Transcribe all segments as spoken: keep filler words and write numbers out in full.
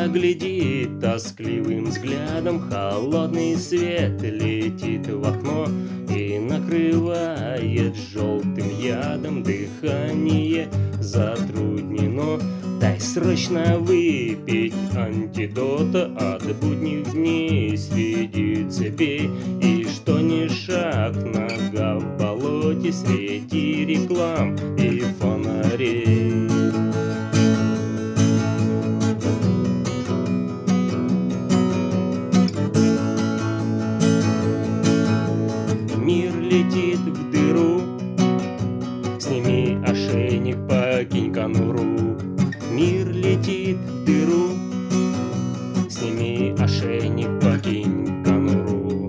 глядит тоскливым взглядом, холодный свет летит в окно и накрывает желтым ядом. Дыхание затруднено, дай срочно выпить антидота от будних дней среди цепей. И что ни шаг, нога в болоте среди реклам и фонарей. Мир летит в дыру, сними ошейник, покинь конуру. Мир летит в дыру, сними ошейник, покинь конуру.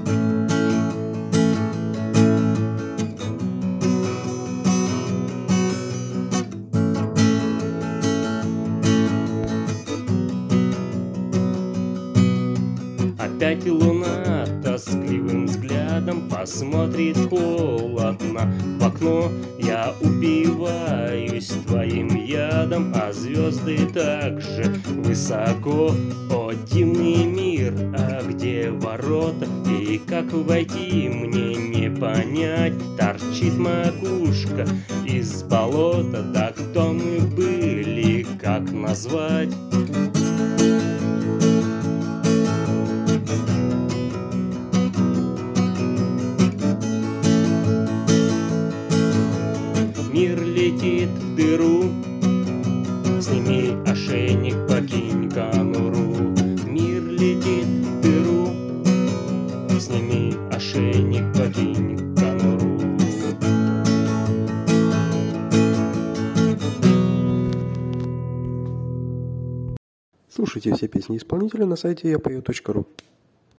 Опять луна тоскливым взглядом посмотрит холодно в окно. Я упиваюсь твоим ядом, а звезды так же высоко. О, дивный мир, а где ворота? И как войти, мне не понять. Торчит макушка из болота, да кто мы были, как назвать? Мир летит в дыру, сними ошейник, покинь конуру. Мир летит в дыру, сними ошейник, покинь конуру. Слушайте все песни исполнителя на сайте я пою точка ру.